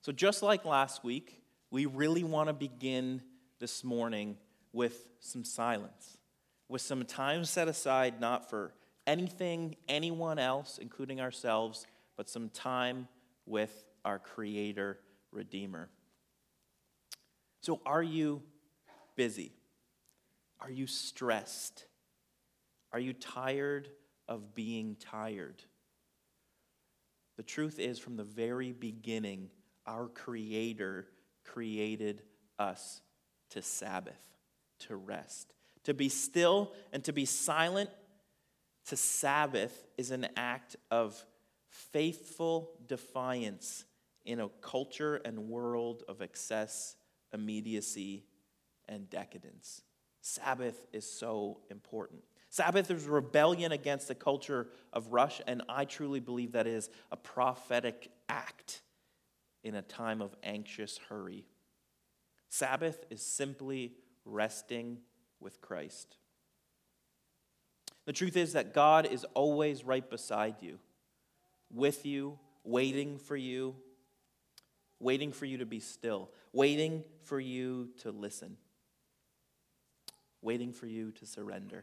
So just like last week, we really want to begin this morning with some silence, with some time set aside not for anything, anyone else, including ourselves, but some time with our Creator, Redeemer. So are you busy? Are you stressed? Are you tired of being tired? The truth is, from the very beginning, our Creator created us to Sabbath, to rest. To be still and to be silent, to Sabbath is an act of faithful defiance in a culture and world of excess, immediacy, and decadence. Sabbath is so important. Sabbath is rebellion against the culture of rush, and I truly believe that is a prophetic act in a time of anxious hurry. Sabbath is simply resting with Christ. The truth is that God is always right beside you, with you, waiting for you to be still, waiting for you to listen, waiting for you to surrender,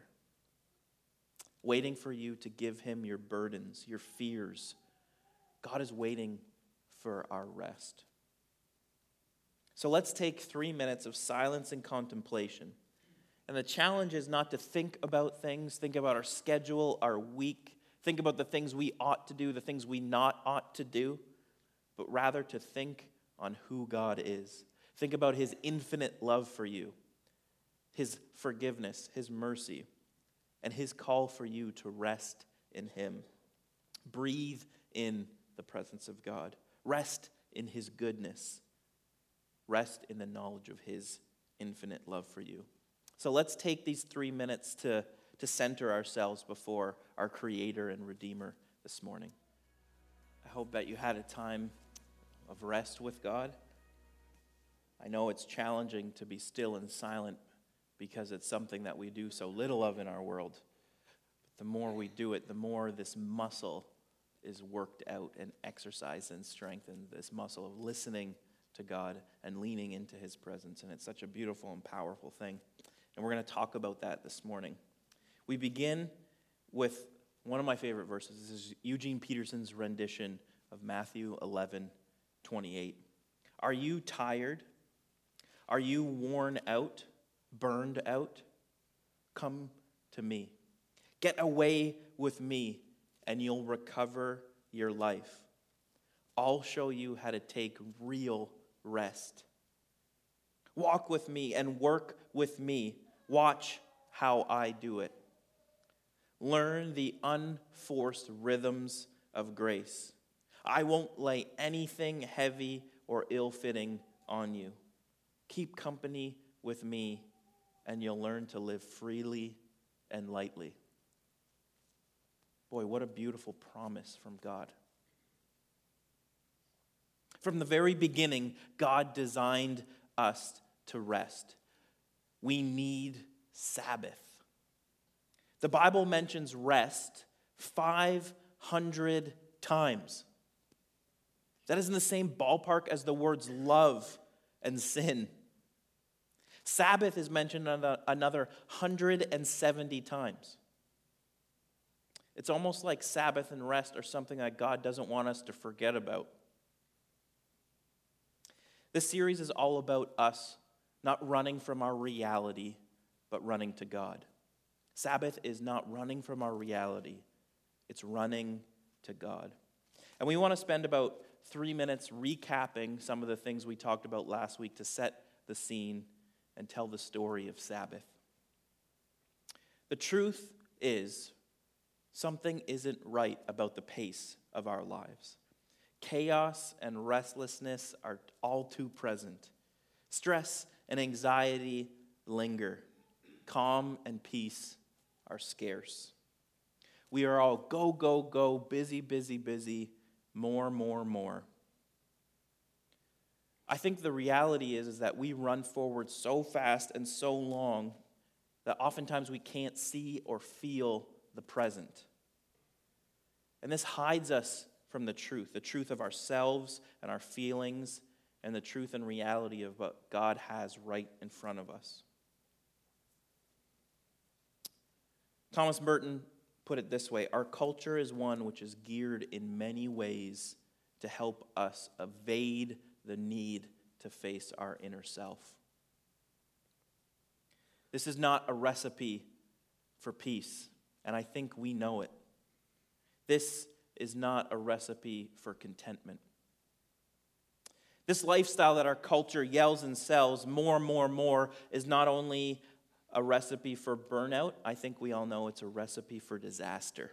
waiting for you to give him your burdens, your fears. God is waiting for our rest. So let's take 3 minutes of silence and contemplation. And the challenge is not to think about things, think about our schedule, our week, think about the things we ought to do, the things we not ought to do, but rather to think on who God is. Think about his infinite love for you, his forgiveness, his mercy, and his call for you to rest in him. Breathe in the presence of God. Rest in his goodness. Rest in the knowledge of his infinite love for you. So let's take these 3 minutes to center ourselves before our Creator and Redeemer this morning. I hope that you had a time of rest with God. I know it's challenging to be still and silent because it's something that we do so little of in our world. But the more we do it, the more this muscle is worked out and exercised and strengthened, this muscle of listening to God and leaning into his presence. And it's such a beautiful and powerful thing. And we're going to talk about that this morning. We begin with one of my favorite verses. This is Eugene Peterson's rendition of Matthew 11:28. Are you tired? Are you worn out, burned out? Come to me. Get away with me, and you'll recover your life. I'll show you how to take real rest. Walk with me and work with me. Watch how I do it. Learn the unforced rhythms of grace. I won't lay anything heavy or ill-fitting on you. Keep company with me, and you'll learn to live freely and lightly. Boy, what a beautiful promise from God. From the very beginning, God designed us to rest. We need Sabbath. The Bible mentions rest 500 times. That is in the same ballpark as the words love and sin. Sabbath is mentioned another 170 times. It's almost like Sabbath and rest are something that God doesn't want us to forget about. This series is all about us not running from our reality, but running to God. Sabbath is not running from our reality. It's running to God. And we want to spend about 3 minutes recapping some of the things we talked about last week to set the scene and tell the story of Sabbath. The truth is, something isn't right about the pace of our lives. Chaos and restlessness are all too present. Stress and anxiety linger. Calm and peace are scarce. We are all go, go, go, busy, busy, busy, more, more, more. I think the reality is that we run forward so fast and so long that oftentimes we can't see or feel the present. And this hides us from the truth of ourselves and our feelings and the truth and reality of what God has right in front of us. Thomas Merton put it this way: our culture is one which is geared in many ways to help us evade the need to face our inner self. This is not a recipe for peace, and I think we know it. This is not a recipe for contentment. This lifestyle that our culture yells and sells more is not only a recipe for burnout, I think we all know it's a recipe for disaster.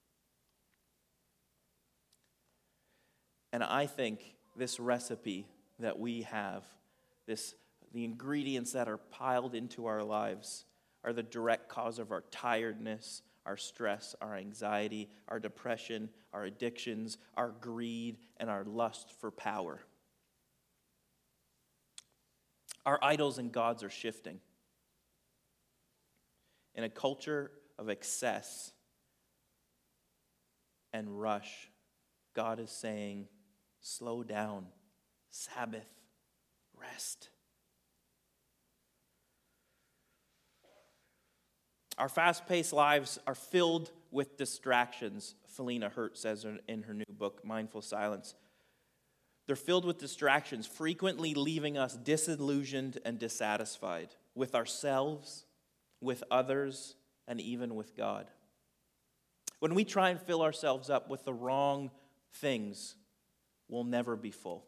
And I think this recipe that we have, the ingredients that are piled into our lives, are the direct cause of our tiredness, our stress, our anxiety, our depression, our addictions, our greed, and our lust for power. Our idols and gods are shifting. In a culture of excess and rush, God is saying, slow down, Sabbath, rest. Our fast-paced lives are filled with distractions, Felina Hurt says in her new book, Mindful Silence. They're filled with distractions, frequently leaving us disillusioned and dissatisfied with ourselves, with others, and even with God. When we try and fill ourselves up with the wrong things, we'll never be full.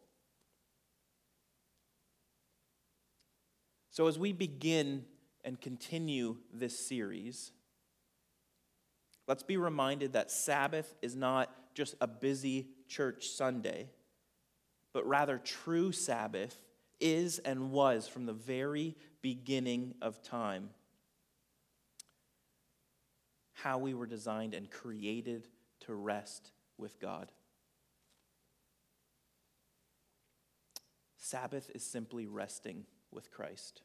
So as we begin and continue this series, let's be reminded that Sabbath is not just a busy church Sunday, but rather true Sabbath is and was from the very beginning of time how we were designed and created to rest with God. Sabbath is simply resting with Christ.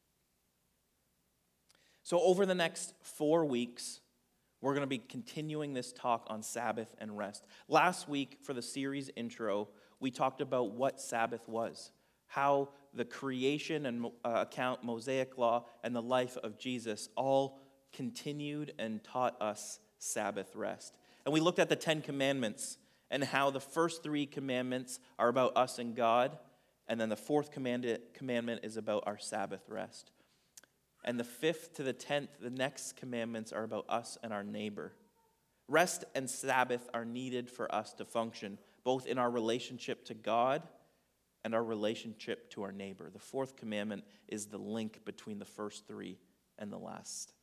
So over the next 4 weeks, we're going to be continuing this talk on Sabbath and rest. Last week, for the series intro, we talked about what Sabbath was, how the creation and account, Mosaic law, and the life of Jesus all continued and taught us Sabbath rest. And we looked at the 10 Commandments and how the first 3 commandments are about us and God, and then the 4th commandment is about our Sabbath rest. And the 5th to the 10th, the next commandments are about us and our neighbor. Rest and Sabbath are needed for us to function, both in our relationship to God and our relationship to our neighbor. The 4th commandment is the link between the first 3 and the last.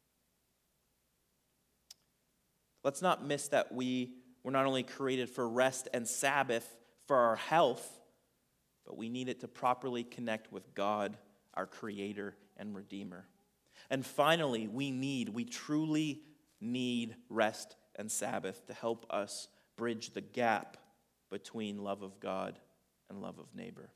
Let's not miss that we were not only created for rest and Sabbath for our health, but we need it to properly connect with God, our Creator and Redeemer. And finally, we truly need rest and Sabbath to help us bridge the gap between love of God and love of neighbor.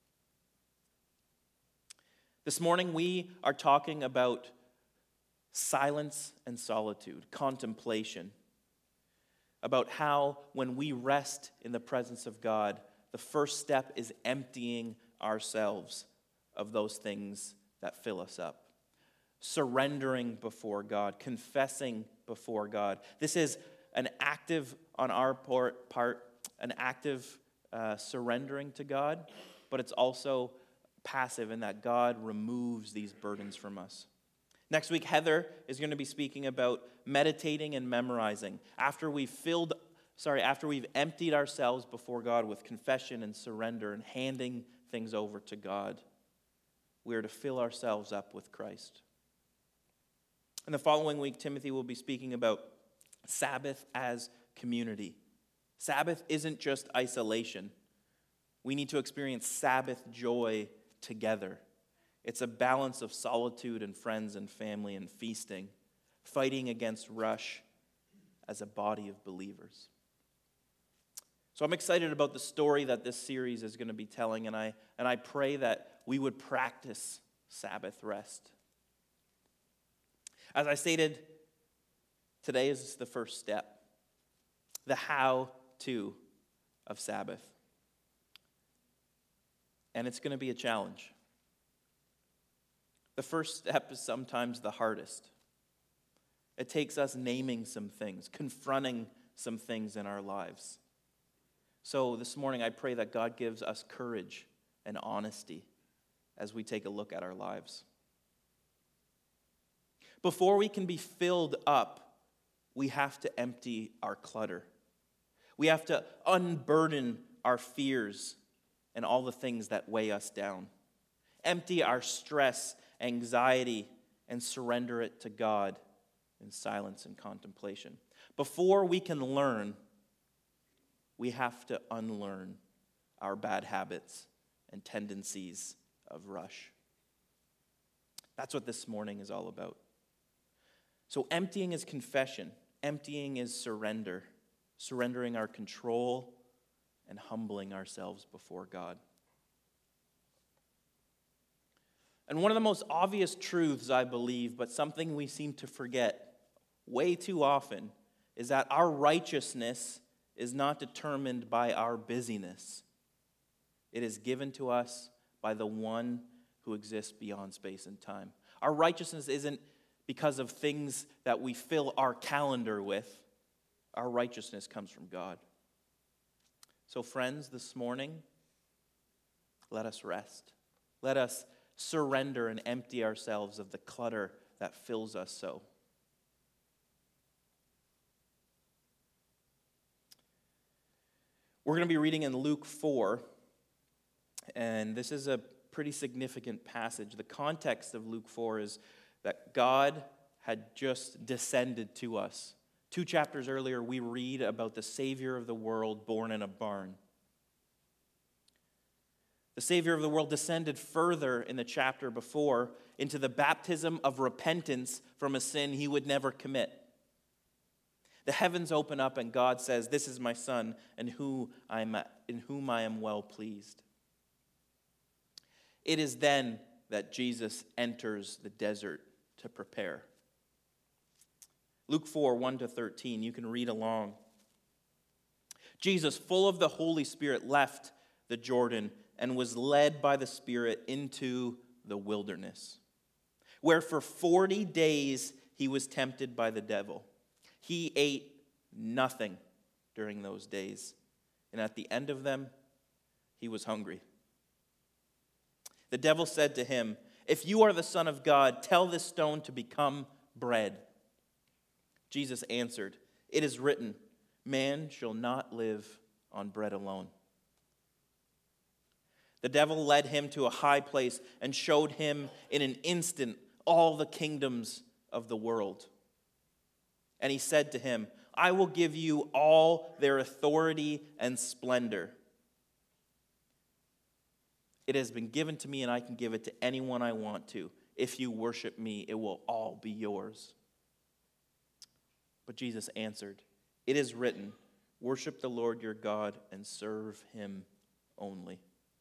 This morning, we are talking about silence and solitude, contemplation, about how when we rest in the presence of God, the first step is emptying ourselves of those things that fill us up. Surrendering before God, confessing before God. This is an active, on our part, an active surrendering to God, but it's also passive in that God removes these burdens from us. Next week, Heather is going to be speaking about meditating and memorizing. After we've emptied ourselves before God with confession and surrender and handing things over to God, we are to fill ourselves up with Christ. And the following week, Timothy will be speaking about Sabbath as community. Sabbath isn't just isolation. We need to experience Sabbath joy together. It's a balance of solitude and friends and family and feasting, fighting against rush as a body of believers. So I'm excited about the story that this series is going to be telling, and I pray that we would practice Sabbath rest. As I stated, today is the first step, the how-to of Sabbath. and it's going to be a challenge. The first step is sometimes the hardest. It takes us naming some things, confronting some things in our lives. So this morning, I pray that God gives us courage and honesty as we take a look at our lives. Before we can be filled up, we have to empty our clutter. We have to unburden our fears and all the things that weigh us down. Empty our stress, anxiety, and surrender it to God in silence and contemplation. Before we can learn, we have to unlearn our bad habits and tendencies of rush. That's what this morning is all about. So emptying is confession. Emptying is surrender. Surrendering our control and humbling ourselves before God. And one of the most obvious truths, I believe, but something we seem to forget way too often, is that our righteousness is not determined by our busyness. It is given to us by the one who exists beyond space and time. Our righteousness isn't because of things that we fill our calendar with. Our righteousness comes from God. So friends, this morning, let us rest. Let us surrender and empty ourselves of the clutter that fills us so. We're going to be reading in Luke 4, and this is a pretty significant passage. The context of Luke 4 is that God had just descended to us. 2 chapters earlier, we read about the Savior of the world born in a barn. The Savior of the world descended further in the chapter before into the baptism of repentance from a sin he would never commit. The heavens open up and God says, "This is my Son, in whom I am well pleased." It is then that Jesus enters the desert to prepare. Luke 4, 1-13, you can read along. Jesus, full of the Holy Spirit, left the Jordan and was led by the Spirit into the wilderness, where for 40 days he was tempted by the devil. He ate nothing during those days, and at the end of them, he was hungry. The devil said to him, "If you are the Son of God, tell this stone to become bread." Jesus answered, "It is written, man shall not live on bread alone." The devil led him to a high place and showed him in an instant all the kingdoms of the world. And he said to him, "I will give you all their authority and splendor. It has been given to me, and I can give it to anyone I want to. If you worship me, it will all be yours." But Jesus answered, "It is written, worship the Lord your God and serve him only."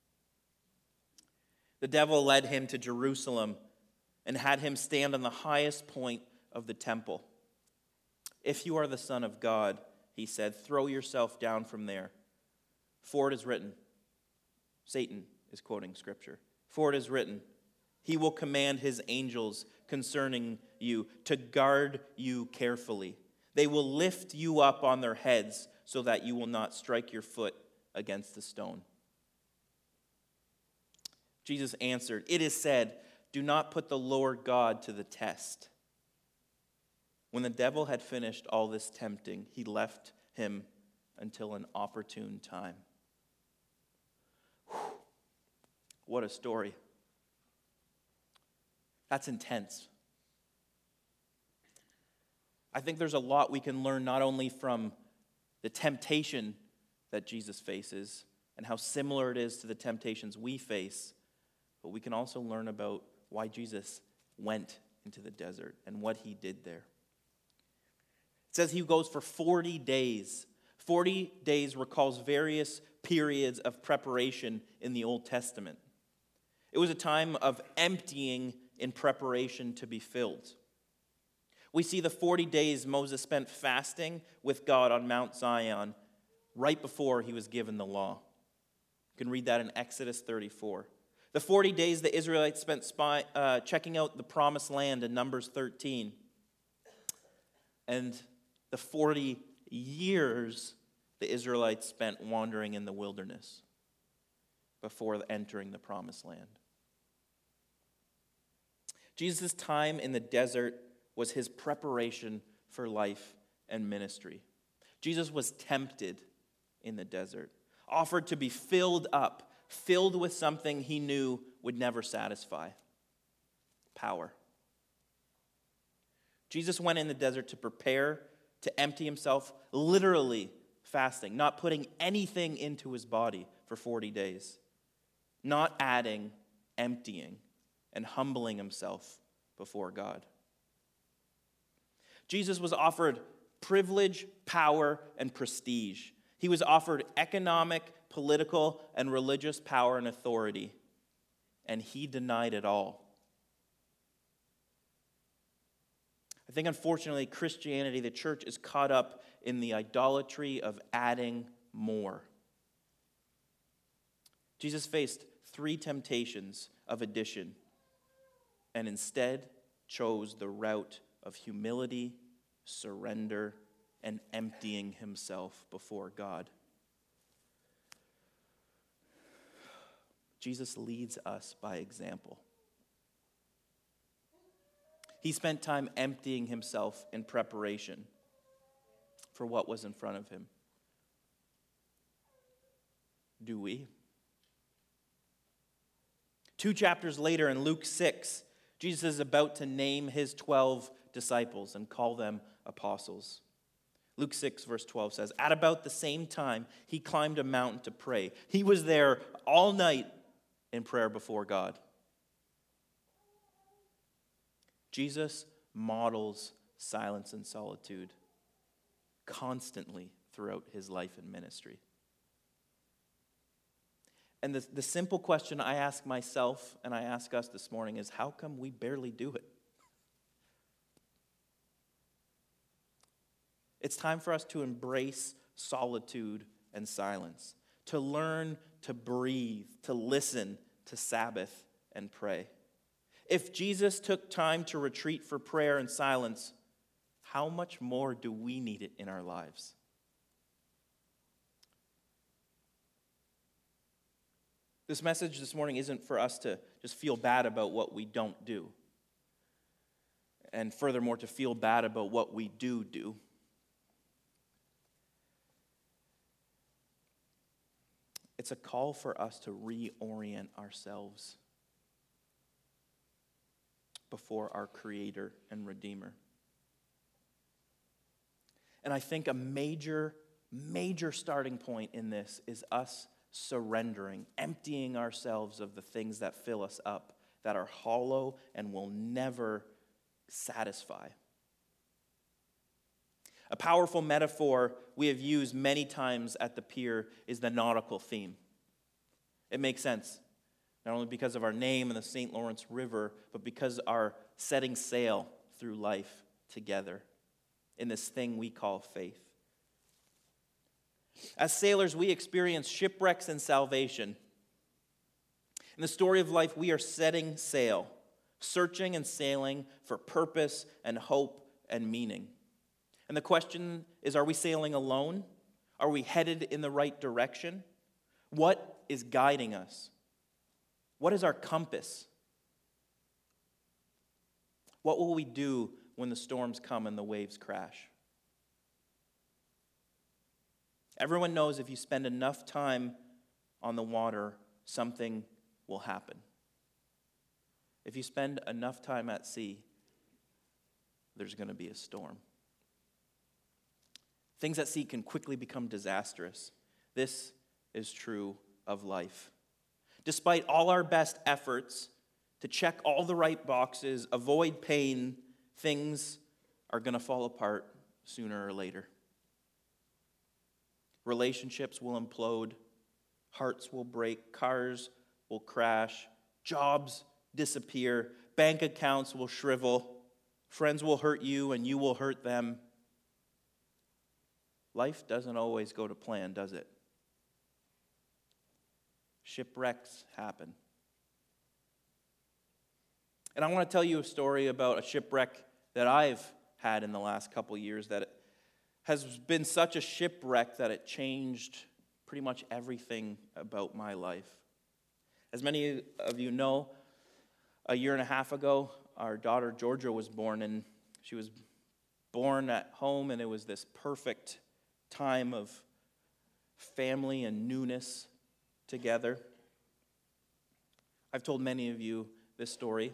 The devil led him to Jerusalem and had him stand on the highest point of the temple. "If you are the Son of God," he said, "throw yourself down from there. For it is written," Satan is quoting Scripture, "for it is written, he will command his angels concerning you to guard you carefully. They will lift you up on their heads so that you will not strike your foot against the stone." Jesus answered, "It is said, do not put the Lord God to the test." When the devil had finished all this tempting, he left him until an opportune time. Whew. What a story. That's intense. I think there's a lot we can learn not only from the temptation that Jesus faces and how similar it is to the temptations we face, but we can also learn about why Jesus went into the desert and what he did there. It says he goes for 40 days. 40 days recalls various periods of preparation in the Old Testament. It was a time of emptying in preparation to be filled. We see the 40 days Moses spent fasting with God on Mount Zion right before he was given the law. You can read that in Exodus 34. The 40 days the Israelites spent checking out the promised land in Numbers 13. And the 40 years the Israelites spent wandering in the wilderness before entering the promised land. Jesus' time in the desert was his preparation for life and ministry. Jesus was tempted in the desert, offered to be filled with something he knew would never satisfy: power. Jesus went in the desert to prepare, to empty himself, literally fasting, not putting anything into his body for 40 days, not adding, emptying, and humbling himself before God. Jesus was offered privilege, power, and prestige. He was offered economic, political, and religious power and authority, and he denied it all. I think, unfortunately, Christianity, the church, is caught up in the idolatry of adding more. Jesus faced 3 temptations of addition and instead chose the route of humility, surrender, and emptying himself before God. Jesus leads us by example. He spent time emptying himself in preparation for what was in front of him. Do we? 2 chapters later in Luke 6, Jesus is about to name his 12 disciples and call them apostles. Luke 6, verse 12 says, "At about the same time, he climbed a mountain to pray. He was there all night in prayer before God." Jesus models silence and solitude constantly throughout his life and ministry. And the simple question I ask myself and I ask us this morning is, how come we barely do it? It's time for us to embrace solitude and silence, to learn to breathe, to listen, to Sabbath and pray. If Jesus took time to retreat for prayer and silence, how much more do we need it in our lives? This message this morning isn't for us to just feel bad about what we don't do, and furthermore, to feel bad about what we do. It's a call for us to reorient ourselves before our Creator and Redeemer. And I think a major starting point in this is us surrendering, emptying ourselves of the things that fill us up, that are hollow and will never satisfy. A powerful metaphor we have used many times at the pier is the nautical theme. It makes sense, not only because of our name and the St. Lawrence River, but because our setting sail through life together in this thing we call faith. As sailors, we experience shipwrecks and salvation. In the story of life, we are setting sail, searching and sailing for purpose and hope and meaning. And the question is, are we sailing alone? Are we headed in the right direction? What is guiding us? What is our compass? What will we do when the storms come and the waves crash? Everyone knows if you spend enough time on the water, something will happen. If you spend enough time at sea, there's going to be a storm. Things at sea can quickly become disastrous. This is true of life. Despite all our best efforts to check all the right boxes, avoid pain, things are going to fall apart sooner or later. Relationships will implode, hearts will break, cars will crash, jobs disappear, bank accounts will shrivel, friends will hurt you and you will hurt them. Life doesn't always go to plan, does it? Shipwrecks happen. And I want to tell you a story about a shipwreck that I've had in the last couple years that has been such a shipwreck that it changed pretty much everything about my life. As many of you know, a year and a half ago, our daughter Georgia was born, and she was born at home, and it was this perfect time of family and newness together. I've told many of you this story.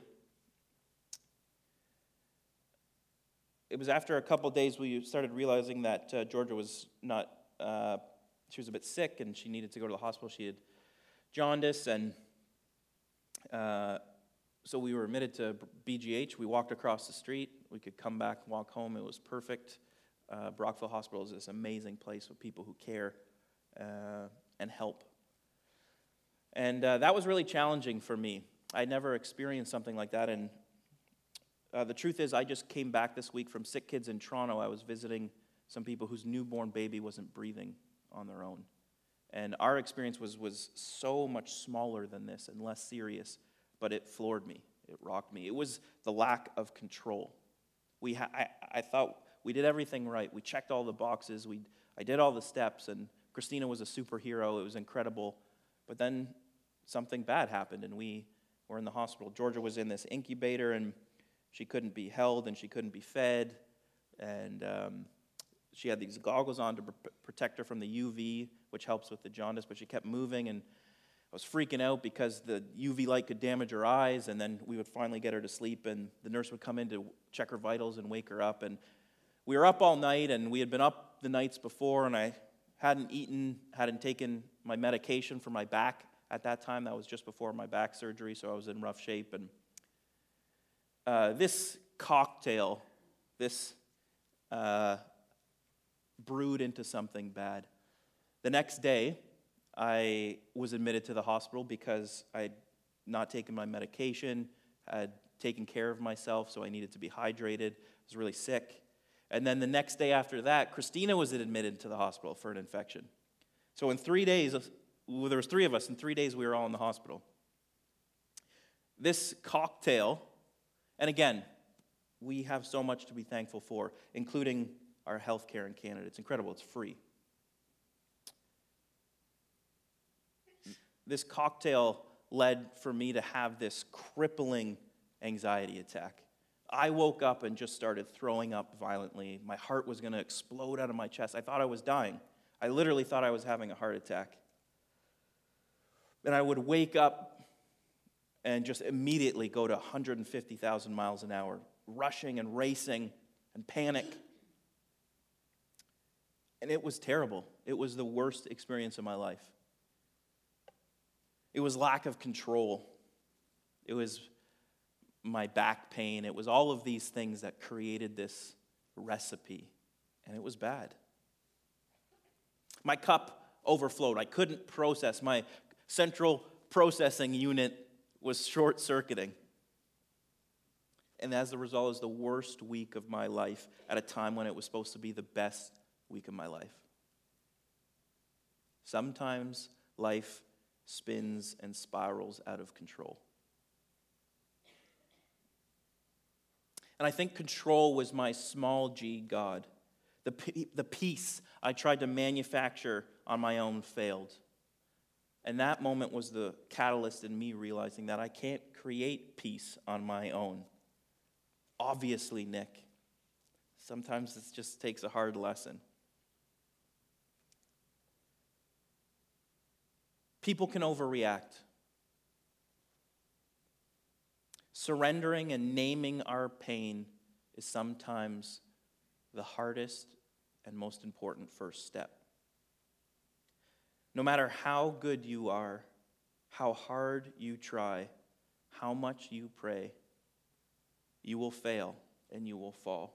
It was after a couple days we started realizing that Georgia was not, she was a bit sick and she needed to go to the hospital. She had jaundice, and so we were admitted to BGH. We walked across the street. We could come back and walk home. It was perfect. Brockville Hospital is this amazing place with people who care and help. And that was really challenging for me. I'd never experienced something like that, and the truth is, I just came back this week from Sick Kids in Toronto. I was visiting some people whose newborn baby wasn't breathing on their own. And our experience was so much smaller than this and less serious, but it floored me. It rocked me. It was the lack of control. I thought we did everything right. We checked all the boxes. I did all the steps, and Christina was a superhero. It was incredible. But then something bad happened, and we were in the hospital. Georgia was in this incubator, and she couldn't be held, and she couldn't be fed, and she had these goggles on to protect her from the UV, which helps with the jaundice, but she kept moving, and I was freaking out because the UV light could damage her eyes, and then we would finally get her to sleep, and the nurse would come in to check her vitals and wake her up, and we were up all night, and we had been up the nights before, and I hadn't eaten, hadn't taken my medication for my back at that time. That was just before my back surgery, so I was in rough shape, and this cocktail, this brewed into something bad. The next day, I was admitted to the hospital because I had not taken my medication, had taken care of myself, so I needed to be hydrated. I was really sick. And then the next day after that, Christina was admitted to the hospital for an infection. So in 3 days, there was 3 of us. In 3 days, we were all in the hospital. This cocktail. And again, we have so much to be thankful for, including our health care in Canada. It's incredible. It's free. This cocktail led for me to have this crippling anxiety attack. I woke up and just started throwing up violently. My heart was going to explode out of my chest. I thought I was dying. I literally thought I was having a heart attack. And I would wake up and just immediately go to 150,000 miles an hour, rushing and racing and panic. And it was terrible. It was the worst experience of my life. It was lack of control. It was my back pain. It was all of these things that created this recipe, and it was bad. My cup overflowed. I couldn't process. My central processing unit was short-circuiting. And as a result, it was the worst week of my life at a time when it was supposed to be the best week of my life. Sometimes life spins and spirals out of control. And I think control was my small g God. The peace I tried to manufacture on my own failed. And that moment was the catalyst in me realizing that I can't create peace on my own. Obviously, Nick. Sometimes it just takes a hard lesson. People can overreact. Surrendering and naming our pain is sometimes the hardest and most important first step. No matter how good you are, how hard you try, how much you pray, you will fail and you will fall.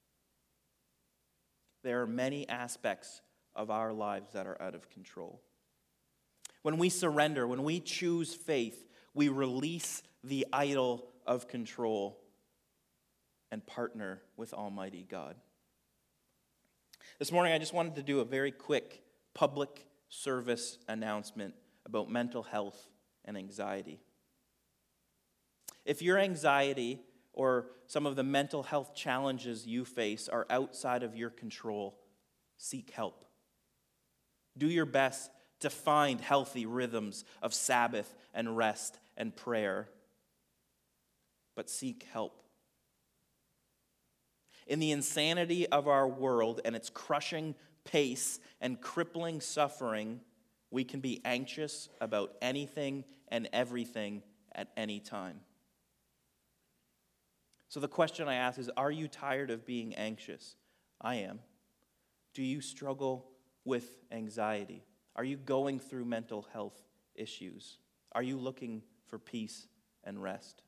There are many aspects of our lives that are out of control. When we surrender, when we choose faith, we release the idol of control and partner with Almighty God. This morning, I just wanted to do a very quick public service announcement about mental health and anxiety. If your anxiety or some of the mental health challenges you face are outside of your control, seek help. Do your best to find healthy rhythms of Sabbath and rest and prayer, but seek help. In the insanity of our world and its crushing pace and crippling suffering, we can be anxious about anything and everything at any time. So the question I ask is, are you tired of being anxious? I am. Do you struggle with anxiety? Are you going through mental health issues? Are you looking for peace and rest?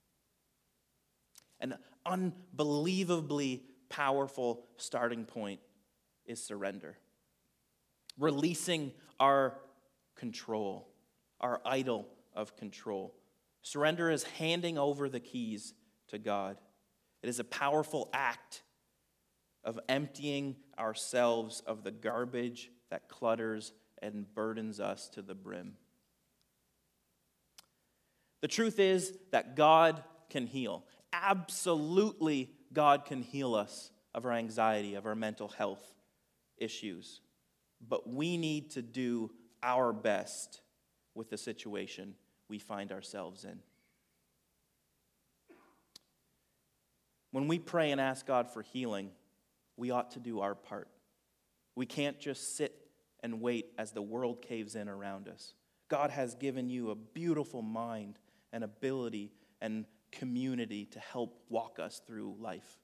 An unbelievably powerful starting point is surrender. Releasing our control, our idol of control. Surrender is handing over the keys to God. It is a powerful act of emptying ourselves of the garbage that clutters and burdens us to the brim. The truth is that God can heal. Absolutely, God can heal us of our anxiety, of our mental health issues. But we need to do our best with the situation we find ourselves in. When we pray and ask God for healing, we ought to do our part. We can't just sit and wait as the world caves in around us. God has given you a beautiful mind and ability and community to help walk us through life.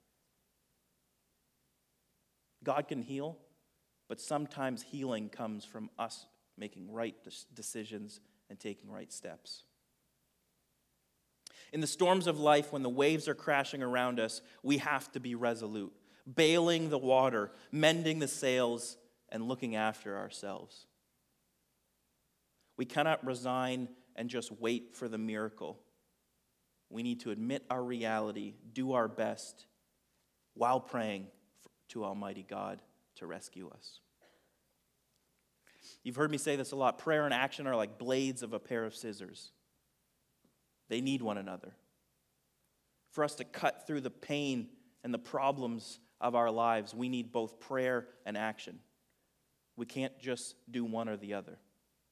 God can heal, but sometimes healing comes from us making right decisions and taking right steps. In the storms of life, when the waves are crashing around us, we have to be resolute, bailing the water, mending the sails, and looking after ourselves. We cannot resign and just wait for the miracle. We need to admit our reality, do our best, while praying to Almighty God to rescue us. You've heard me say this a lot. Prayer and action are like blades of a pair of scissors. They need one another. For us to cut through the pain and the problems of our lives, we need both prayer and action. We can't just do one or the other.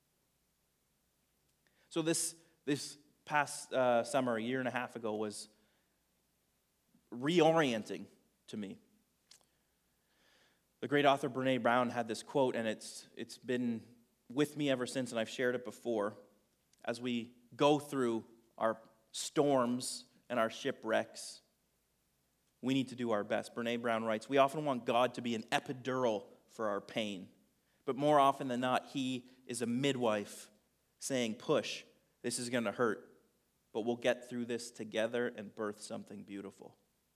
So this past summer, a year and a half ago, was reorienting to me. The great author Brene Brown had this quote, and it's been with me ever since, and I've shared it before. As we go through our storms and our shipwrecks, we need to do our best. Brene Brown writes, "We often want God to be an epidural for our pain, but more often than not, He is a midwife saying, 'Push, this is going to hurt, but we'll get through this together and birth something beautiful.'"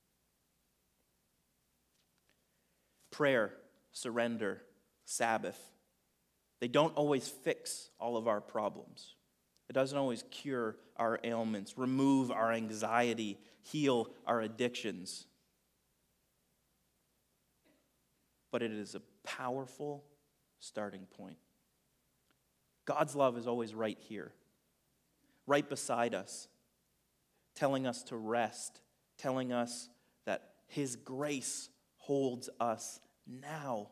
Prayer, surrender, Sabbath, they don't always fix all of our problems. It doesn't always cure our ailments, remove our anxiety, heal our addictions. But it is a powerful starting point. God's love is always right here, right beside us, telling us to rest, telling us that His grace holds us now.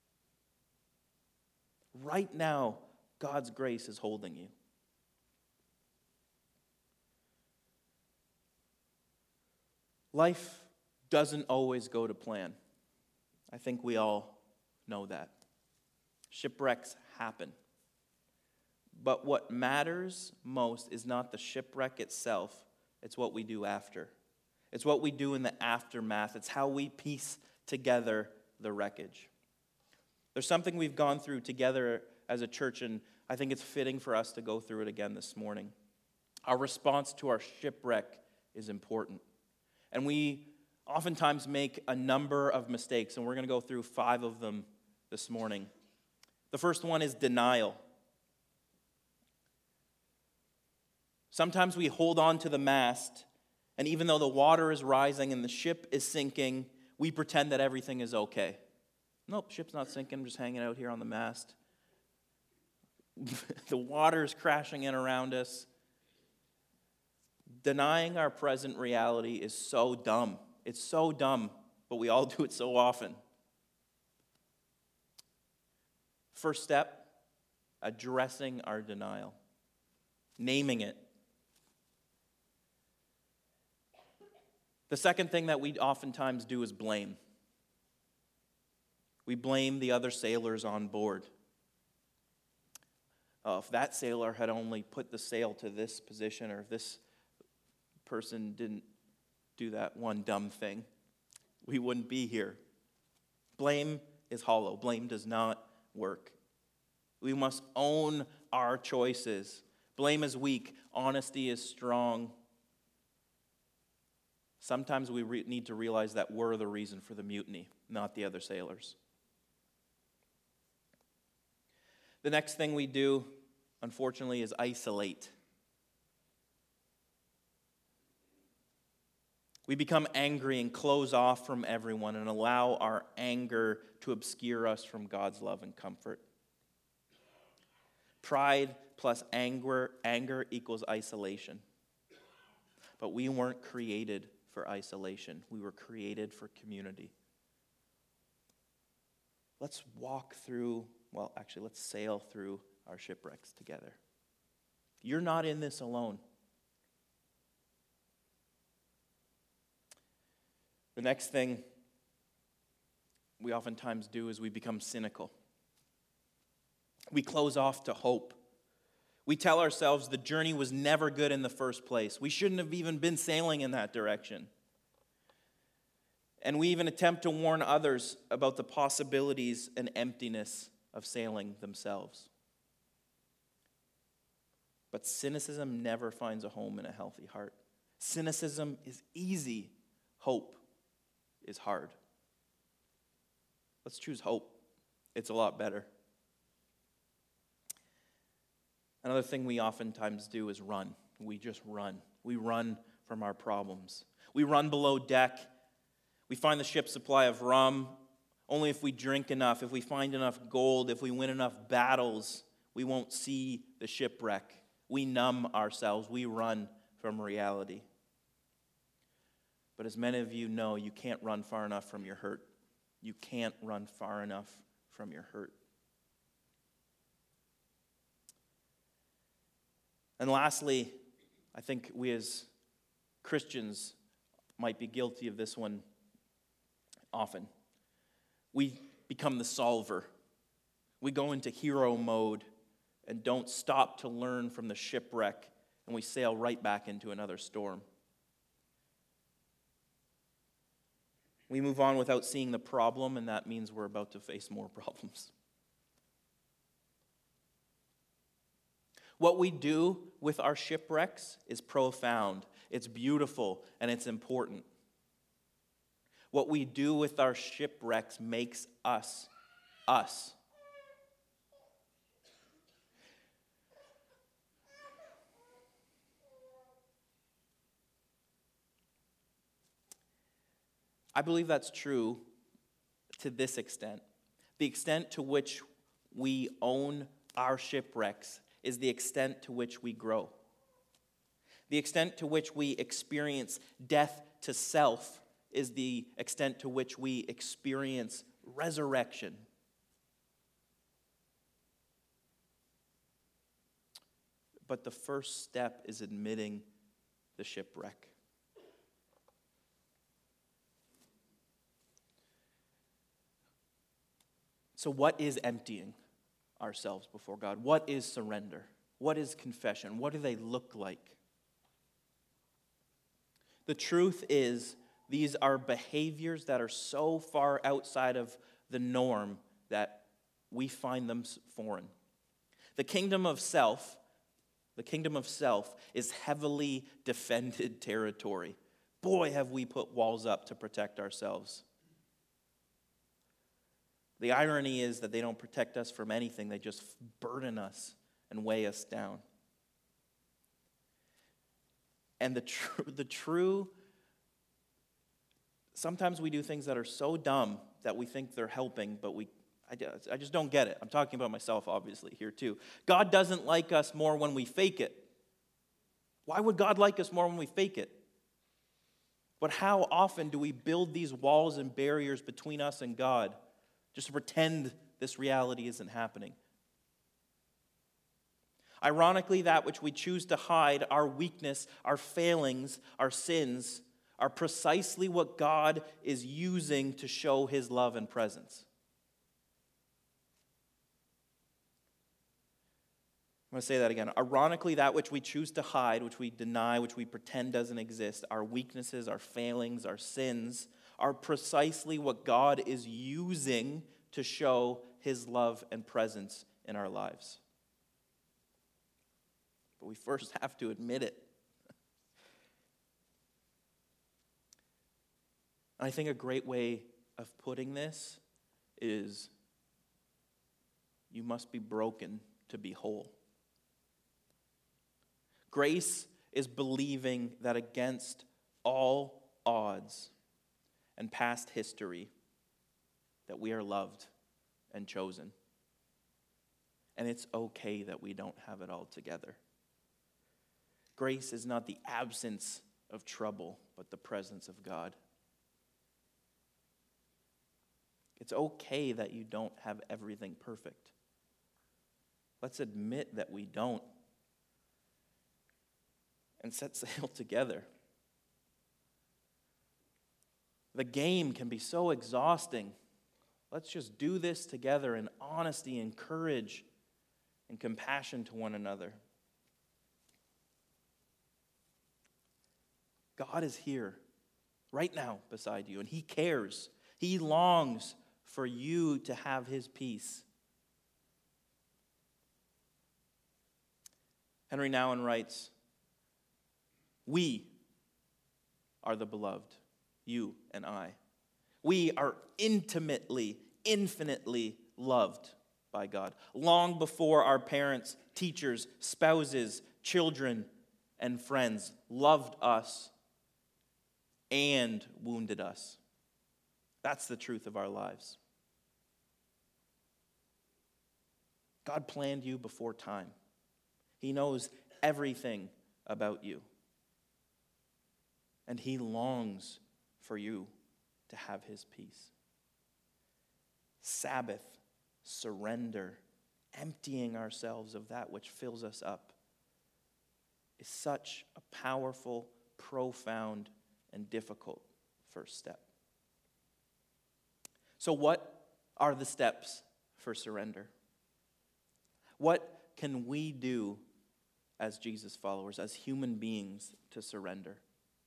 Right now, God's grace is holding you. Life doesn't always go to plan. I think we all know that. Shipwrecks happen. But what matters most is not the shipwreck itself, it's what we do after. It's what we do in the aftermath. It's how we piece together the wreckage. There's something we've gone through together as a church, and I think it's fitting for us to go through it again this morning. Our response to our shipwreck is important. And we oftentimes make a number of mistakes, and we're going to go through 5 of them this morning. The first one is denial. Sometimes we hold on to the mast, and even though the water is rising and the ship is sinking, we pretend that everything is okay. Nope, ship's not sinking, I'm just hanging out here on the mast. The water's crashing in around us. Denying our present reality is so dumb. It's so dumb, but we all do it so often. First step, addressing our denial, naming it. The second thing that we oftentimes do is blame. We blame the other sailors on board. Oh, if that sailor had only put the sail to this position, or if this person didn't do that one dumb thing, we wouldn't be here. Blame is hollow. Blame does not work. We must own our choices. Blame is weak. Honesty is strong. Sometimes we need to realize that we're the reason for the mutiny, not the other sailors. The next thing we do, unfortunately, is isolate. We become angry and close off from everyone and allow our anger to obscure us from God's love and comfort. Pride plus anger equals isolation. But we weren't created for isolation. We were created for community. Let's sail through our shipwrecks together. You're not in this alone. The next thing we oftentimes do is we become cynical. We close off to hope. We tell ourselves the journey was never good in the first place. We shouldn't have even been sailing in that direction. And we even attempt to warn others about the possibilities and emptiness of sailing themselves. But cynicism never finds a home in a healthy heart. Cynicism is easy. Hope is hard. Let's choose hope. It's a lot better. Another thing we oftentimes do is run. We just run. We run from our problems. We run below deck. We find the ship's supply of rum. Only if we drink enough, if we find enough gold, if we win enough battles, we won't see the shipwreck. We numb ourselves. We run from reality. But as many of you know, you can't run far enough from your hurt. You can't run far enough from your hurt. And lastly, I think we as Christians might be guilty of this one often. We become the solver. We go into hero mode and don't stop to learn from the shipwreck, and we sail right back into another storm. We move on without seeing the problem, and that means we're about to face more problems. What we do with our shipwrecks is profound, it's beautiful, and it's important. What we do with our shipwrecks makes us, us. I believe that's true to this extent. The extent to which we own our shipwrecks is the extent to which we grow. The extent to which we experience death to self is the extent to which we experience resurrection. But the first step is admitting the shipwreck. So what is emptying ourselves before God? What is surrender? What is confession? What do they look like? The truth is, these are behaviors that are so far outside of the norm that we find them foreign. The kingdom of self is heavily defended territory. Boy, have we put walls up to protect ourselves. The irony is that they don't protect us from anything. They just burden and weigh us down. And the true, sometimes we do things that are so dumb that we think they're helping, but I just don't get it. I'm talking about myself, obviously, here too. God doesn't like us more when we fake it. Why would God like us more when we fake it? But how often do we build these walls and barriers between us and God just to pretend this reality isn't happening? Ironically, that which we choose to hide, our weakness, our failings, our sins, are precisely what God is using to show his love and presence. I'm going to say that again. Ironically, that which we choose to hide, which we deny, which we pretend doesn't exist, our weaknesses, our failings, our sins, are precisely what God is using to show his love and presence in our lives. But we first have to admit it. And I think a great way of putting this is you must be broken to be whole. Grace is believing that against all odds and past history, that we are loved and chosen. And it's okay that we don't have it all together. Grace is not the absence of trouble, but the presence of God. It's okay that you don't have everything perfect. Let's admit that we don't and set sail together. The game can be so exhausting. Let's just do this together in honesty and courage and compassion to one another. God is here right now beside you, and he cares. He longs for you to have his peace. Henry Nouwen writes, "We are the beloved, you and I. We are intimately, infinitely loved by God. Long before our parents, teachers, spouses, children, and friends loved us and wounded us. That's the truth of our lives. God planned you before time. He knows everything about you. And he longs for you to have his peace. Sabbath, surrender, emptying ourselves of that which fills us up is such a powerful, profound, and difficult first step. So what are the steps for surrender? What can we do as Jesus followers, as human beings, to surrender?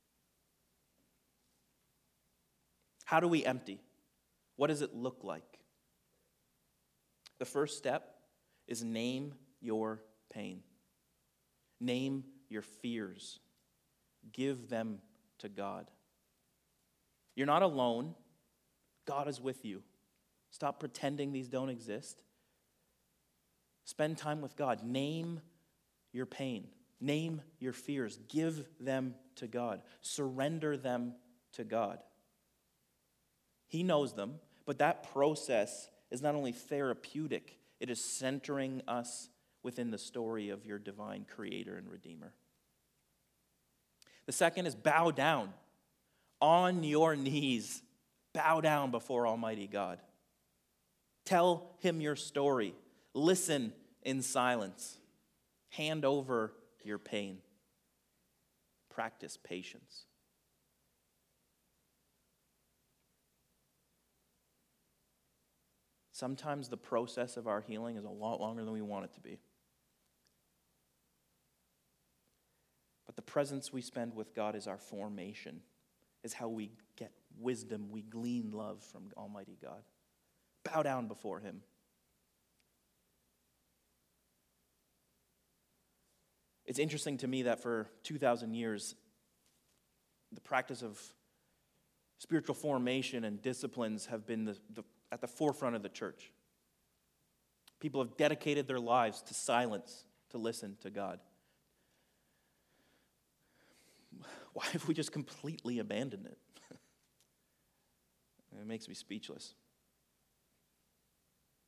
How do we empty? What does it look like? The first step is name your pain. Name your fears. Give them to God. You're not alone. God is with you. Stop pretending these don't exist. Spend time with God. Name your pain. Name your fears. Give them to God. Surrender them to God. He knows them, but that process is not only therapeutic, it is centering us within the story of your divine Creator and Redeemer. The second is bow down. On your knees, bow down before Almighty God. Tell him your story. Listen in silence. Hand over your pain. Practice patience. Sometimes the process of our healing is a lot longer than we want it to be. But the presence we spend with God is our formation, is how we get wisdom, we glean love from Almighty God. Bow down before him. It's interesting to me that for 2,000 years, the practice of spiritual formation and disciplines have been at the forefront of the church. People have dedicated their lives to silence, to listen to God. Why have we just completely abandoned it? It makes me speechless.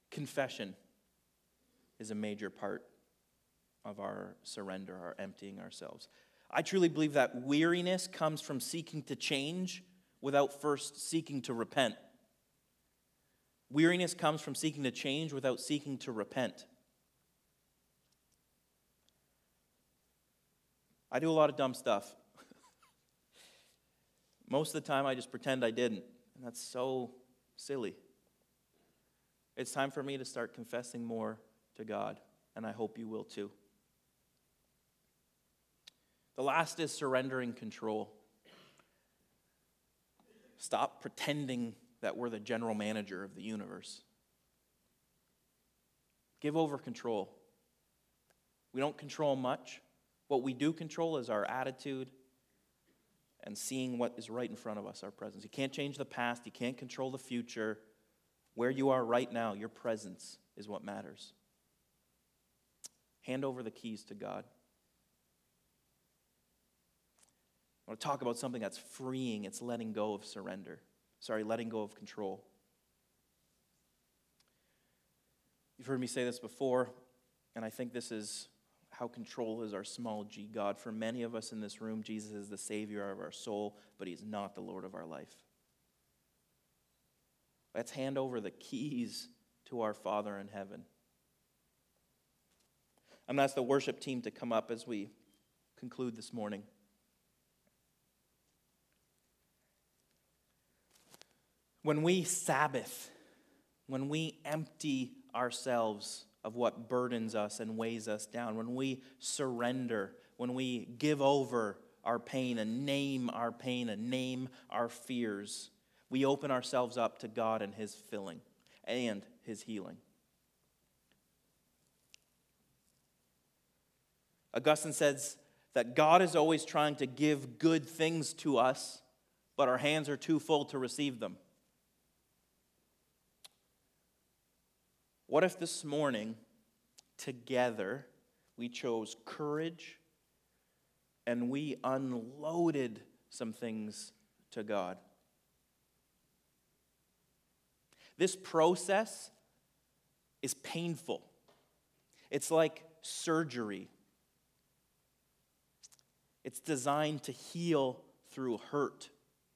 Confession is a major part of our surrender, our emptying ourselves. I truly believe that weariness comes from seeking to change without first seeking to repent. Weariness comes from seeking to change without seeking to repent. I do a lot of dumb stuff. Most of the time I just pretend I didn't, and that's so silly. It's time for me to start confessing more to God, and I hope you will too. The last is surrendering control. Stop pretending that we're the general manager of the universe. Give over control. We don't control much. What we do control is our attitude and seeing what is right in front of us, our presence. You can't change the past. You can't control the future. Where you are right now, your presence is what matters. Hand over the keys to God. I want to talk about something that's freeing. It's letting go of letting go of control. You've heard me say this before, and I think this is how control is our small g God. For many of us in this room, Jesus is the Savior of our soul, but He's not the Lord of our life. Let's hand over the keys to our Father in heaven. I'm going to ask the worship team to come up as we conclude this morning. When we Sabbath, when we empty ourselves of what burdens us and weighs us down, when we surrender, when we give over our pain and name our fears, we open ourselves up to God and His filling and His healing. Augustine says that God is always trying to give good things to us, but our hands are too full to receive them. What if this morning, together, we chose courage and we unloaded some things to God? This process is painful. It's like surgery. It's designed to heal through hurt.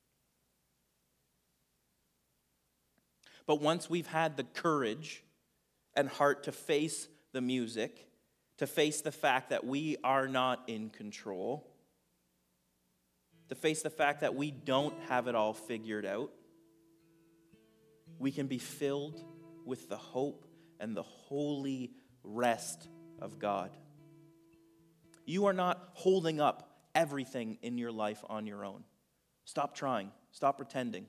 But once we've had the courage and heart to face the music, to face the fact that we are not in control, to face the fact that we don't have it all figured out, we can be filled with the hope and the holy rest of God. You are not holding up everything in your life on your own. Stop trying. Stop pretending.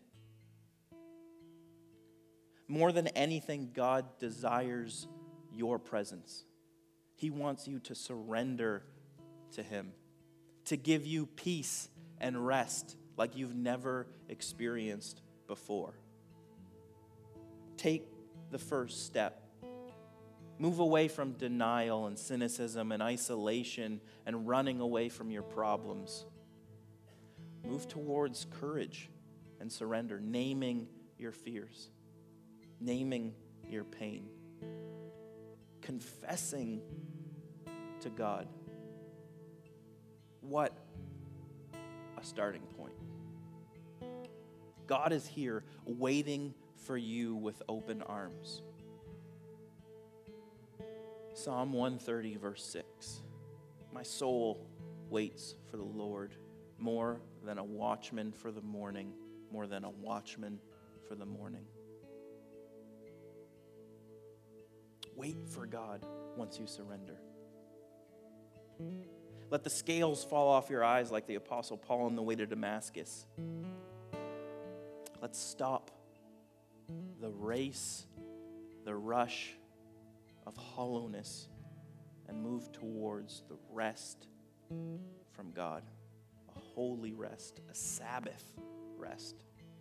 More than anything, God desires your presence. He wants you to surrender to Him, to give you peace and rest like you've never experienced before. Take the first step. Move away from denial and cynicism and isolation and running away from your problems. Move towards courage and surrender, naming your fears, naming your pain, confessing to God. What a starting point. God is here waiting for you with open arms. Psalm 130, verse 6. My soul waits for the Lord more than a watchman for the morning, more than a watchman for the morning. Wait for God once you surrender. Let the scales fall off your eyes like the Apostle Paul on the way to Damascus. Let's stop the race, the rush of hollowness, and move towards the rest from God. A holy rest, a Sabbath rest.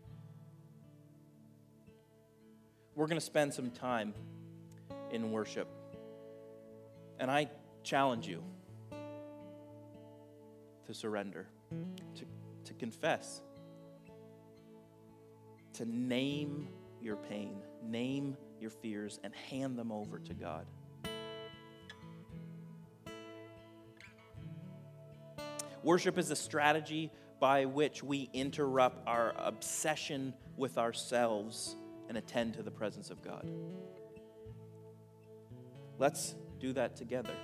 We're going to spend some time in worship. And I challenge you to surrender, to confess, to name your pain, name your fears, and hand them over to God. Worship is a strategy by which we interrupt our obsession with ourselves and attend to the presence of God. Let's do that together.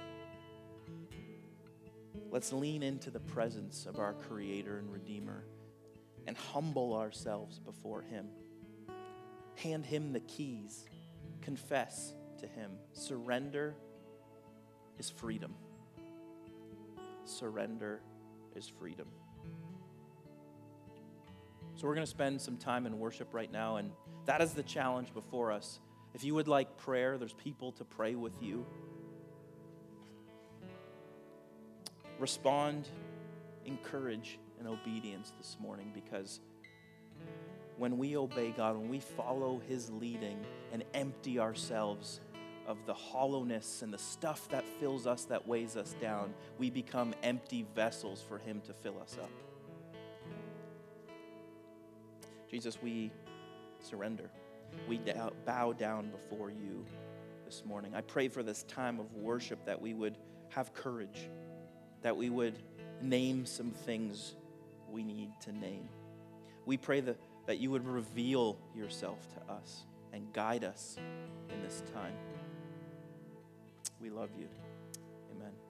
Let's lean into the presence of our Creator and Redeemer and humble ourselves before Him. Hand Him the keys. Confess to Him. Surrender is freedom. Surrender is freedom. So we're going to spend some time in worship right now, and that is the challenge before us. If you would like prayer, there's people to pray with you. Respond, encourage, and obedience this morning, because when we obey God, when we follow His leading and empty ourselves of the hollowness and the stuff that fills us, that weighs us down, we become empty vessels for Him to fill us up. Jesus, we surrender. We bow down before you this morning. I pray for this time of worship that we would have courage, that we would name some things we need to name. We pray that you would reveal yourself to us and guide us in this time. We love you. Amen.